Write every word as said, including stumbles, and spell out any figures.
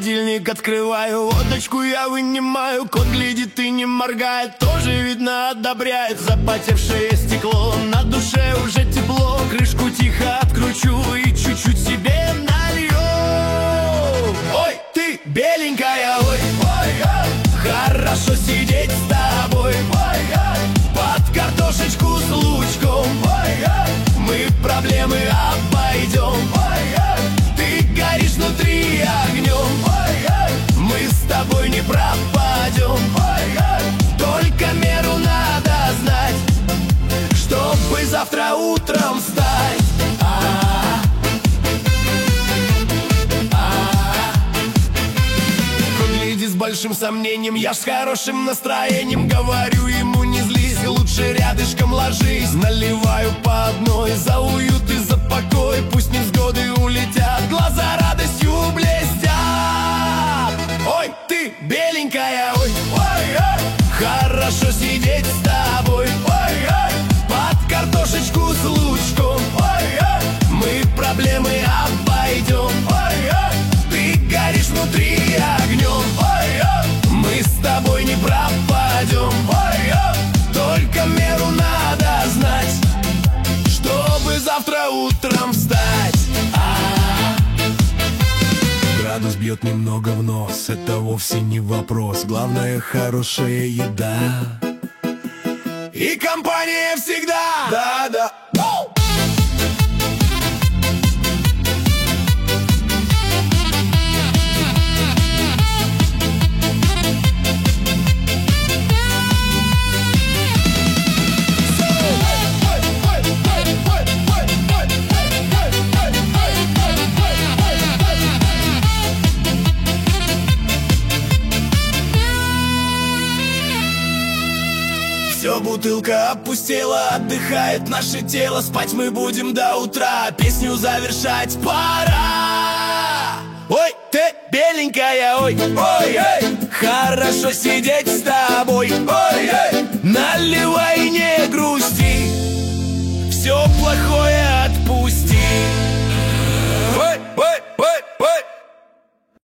холодильник открываю, водочку я вынимаю. Кот глядит и не моргает, тоже видно одобряет. Запотевшее стекло, на душе уже тепло. Крышку тихо откручу и чуть-чуть себе налью. Ой, ты беленькая, ой, ой, ой, хорошо сидеть с тобой, ой, ой, под картошечку с лучком, ой, ой, мы проблемы обойдем, ой, ой, ты горишь внутри огнем, ой, ой, мы с тобой не пропадем, ой, ой, только меру надо знать, чтобы завтра утром встать. С большим сомнением, я ж с хорошим настроением говорю ему: не злись, лучше рядышком ложись. Наливаю по одной за уют и за покой. Пусть невзгоды улетят, глаза радостью блестят. Ой, ты беленькая, ой, ой, ой, хорошо сидеть с тобой, ой, ой, под картошечку с лучком, ой, ой, мы проблемы обойдем, ой, ой, ты горишь внутри огнем, ой, ой, мы с тобой не пропадем, ой, ой, только меру надо знать, чтобы завтра утром встать. Градус бьет немного в нос, это вовсе не вопрос. Главное — хорошая еда и компания всегда. Да, да. Все, бутылка опустела, отдыхает наше тело. Спать мы будем до утра, песню завершать пора. Ой, ты беленькая, ой, ой, ой, хорошо сидеть с тобой, ой, ой, наливай